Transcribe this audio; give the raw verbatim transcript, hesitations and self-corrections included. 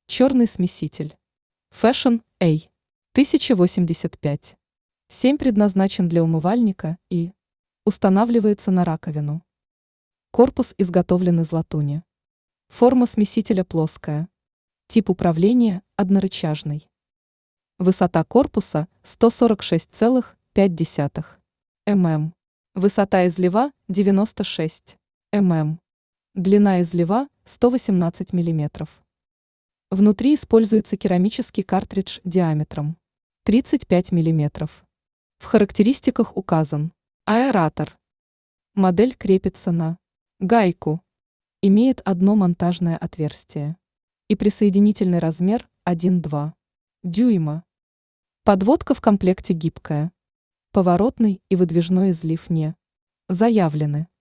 Черный смеситель. Fashion A. тысяча восемьдесят пять. семь предназначен для умывальника и устанавливается на раковину. Корпус изготовлен из латуни. Форма смесителя плоская. Тип управления однорычажный. Высота корпуса сто сорок шесть целых пять десятых мм. Высота излива девяносто шесть мм. Длина излива сто восемнадцать миллиметров. Внутри используется керамический картридж диаметром тридцать пять миллиметров. В характеристиках указан аэратор. Модель крепится на гайку. Имеет одно монтажное отверстие. И присоединительный размер один-два дюйма. Подводка в комплекте гибкая. Поворотный и выдвижной излив не заявлены.